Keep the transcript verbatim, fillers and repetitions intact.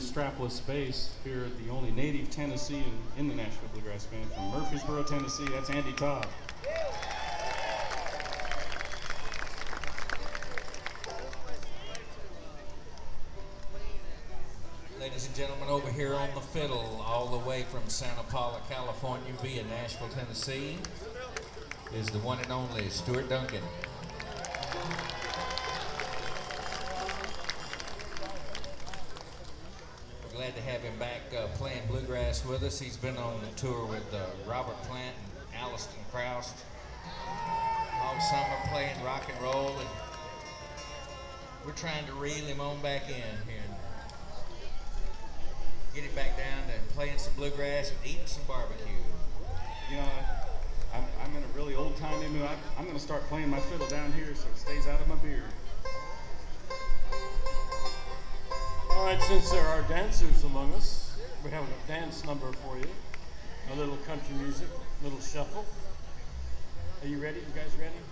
strapless bass here at the only native Tennessee in, in the Nashville Bluegrass Band from Murfreesboro, Tennessee. That's Andy Todd. Ladies and gentlemen, over here on the fiddle, all the way from Santa Paula, California, via Nashville, Tennessee, is the one and only Stuart Duncan. We're glad to have him back uh, playing bluegrass with us. He's been on the tour with uh, Robert Plant and Alliston Krauss all summer playing rock and roll, and we're trying to reel him on back in here. Get him back down to playing some bluegrass and eating some barbecue. You know, I'm, I'm in a really old-timey mood. I, I'm going to start playing my fiddle down here so it stays out of my beard. All right, since there are dancers among us, we have a dance number for you. A little country music, a little shuffle. Are you ready? You guys ready?